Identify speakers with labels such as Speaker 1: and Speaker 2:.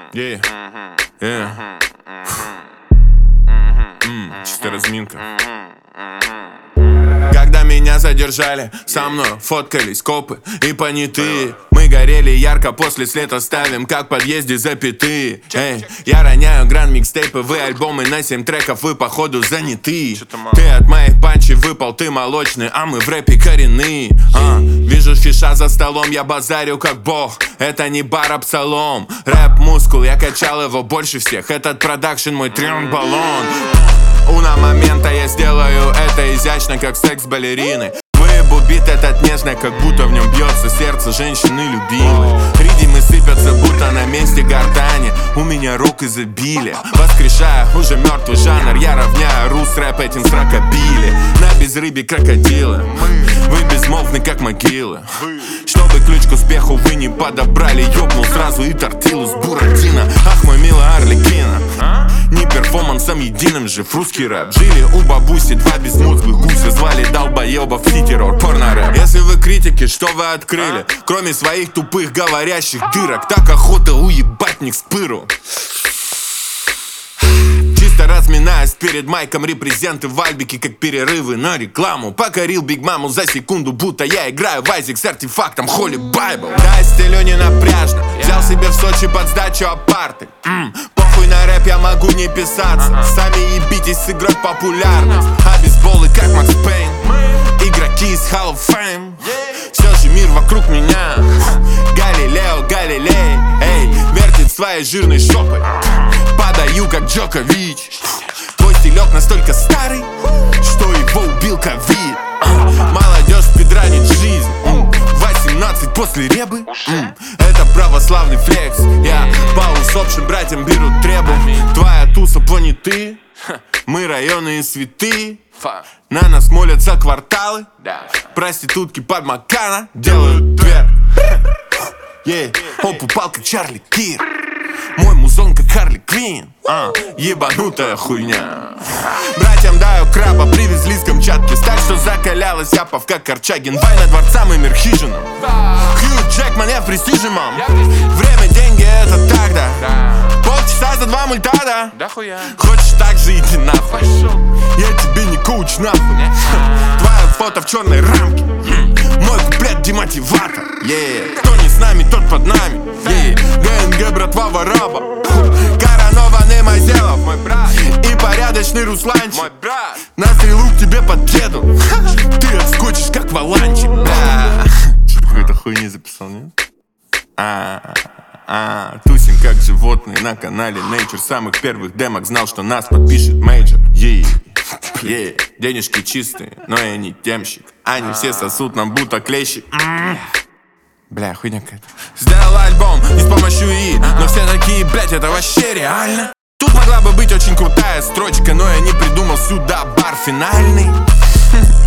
Speaker 1: Чисто разминка. Когда меня задержали, со мной фоткались копы и понятые. Мы горели ярко, после след оставим, как в подъезде запятые. Эй, я роняю гранд микстейпы, вы альбомы на 7 треков, вы походу заняты. Ты от моих панчей выпал, ты молочный, а мы в рэпе коренные. Вижу фиша за столом, я базарю как бог. Это не бар, а псалом. Рэп-мускул, я качал его больше всех. Этот продакшн мой триумф-баллон. Уна момента я сделаю это изящно, как секс балерины. Выебу бит этот нежный, как будто в нем бьется сердце женщины любимой. Ридимы сыпятся, будто на месте гортани. У меня рок изобилия. Воскрешая уже мертвый жанр, я равняю рус рэп этим с рокобили. На безрыбье крокодилы, вы безмолвны, как могилы. Чтобы ключ к успеху вы не подобрали, ёбнул сразу и тортилу с буратино. Ах, мой милый Арлекино. Не перформансом единым же в русский рэп. Жили у бабуси два безмозглых гуся, звали долбоебов ситерор порно-рэп. Если вы критики, что вы открыли? Кроме своих тупых говорящих дырок, так охота уебать них с пыру. Чисто разминаюсь перед майком, репрезенты в альбике, как перерывы на рекламу. Покорил Биг Маму за секунду, будто я играю в Айзек с артефактом Holy Bible. Да, стилю не напряжно, взял себе в Сочи под сдачу апарты. Похуй на рэп, я могу не писаться. Сами ебитесь с игрой в популярность. А бейсболы как Макс Пейн, игроки из Hall of Fame. Все же мир вокруг меня. Галилео, Галилей, эй, вертит своей жирной жопой. Подаю как Джокович. Твой стилек настолько старый, что его убил ковид. Молодежь спидранит жизнь. 18 после ребы. Это православный флекс. Я по усопшим братьям беру требу. Твоя туса понятые, мы районные святые. На нас молятся кварталы. Проститутки под Макана делают дверь. Он упал как Чарли Кир. Мой музон как Харли Квин. Ебанутая хуйня. Братьям даю краба, привезли с Камчатки. Так что закалялась япов, как Корчагин. Война дворцам и мир хижинам. Хью Джекман, я в престиже, мам. Время, деньги, это тогда. Полчаса за 2 мультада. Хочешь так же, иди нахуй. Я тебе не коуч, нахуй. Твое фото в черной рамке. Мой куплет демотиватор. Кто не с нами, тот под нами. ГНГ, братва, вараба. Коронованный Майзелов, мой брат. И порядочный Русланчик, мой брат. На стрелу к тебе подъеду. Ты отскочишь, как валанчик. Что, какой-то хуйни записал, нет? Тусим как животные на канале Nature. Самых первых демок знал, что нас подпишет мейджор. Денежки чистые, но я не темщик. Они все сосут нам будто клещи. Бля, хуйня какая-то. Сделал альбом не с помощью ИИ, но все такие, блять, это вообще реально. Тут могла бы быть очень крутая строчка, но я не придумал сюда бар финальный.